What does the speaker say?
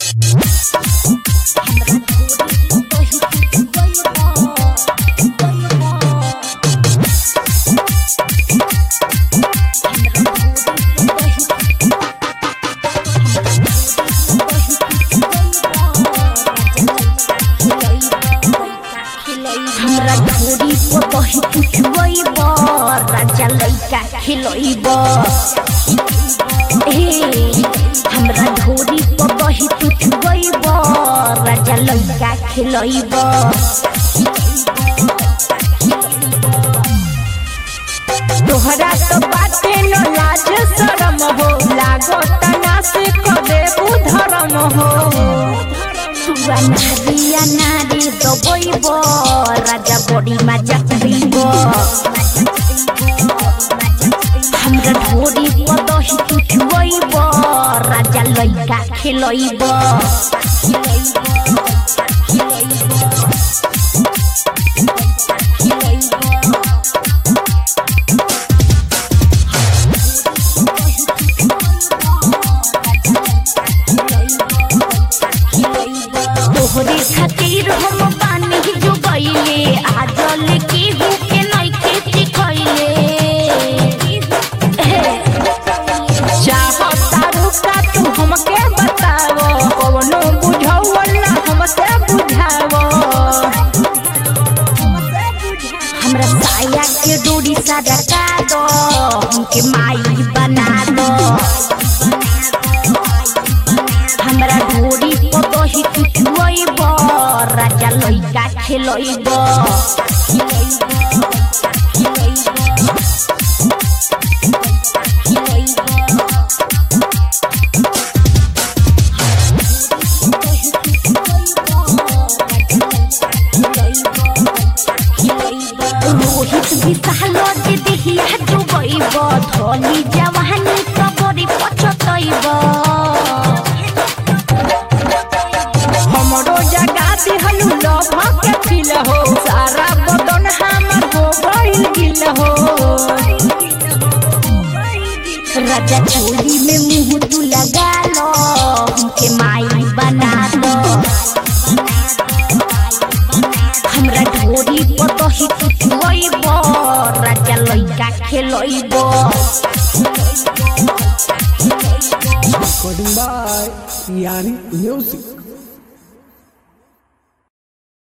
हमरा ढोरी को दही कुचवैब राजा लइका खिलैब हमरा ढोरी को दही कुचवैब राजा लइका खिलैब तोहरा तो बाटे न लाज शरम हो लागत ना से कबे धर्म हो तुआ नारिया नारी दबैब राजा बड़ी मजा करिब हमरा ढोरी पर दही कुचवैब राजा लइका खिलैब तोहरे खातिर हम पानी जो गईले आजल केहू के नइखे सिखैले चाहतारू का तू हमके बताव कवनो बुझावला हमसे बुझाव हमरा साया के डोरी सादा का दो हमके माई बना दो हमरा ढोरी को दही कुचवैब राजा लइका खिलैब रोहित विशाल के देखिया डुबैब धनी जवानी कबरी पछतैब हमरो जगा दिहलु लभ के फिल हो सारा बदन हमर हो गइल गिल हो राजा चोली में मुंह तू लगा लो हमके माई बना दो हमरा ढोरी पर दही कुचवैब राजा लइका खिलैब Recording by Yani Music.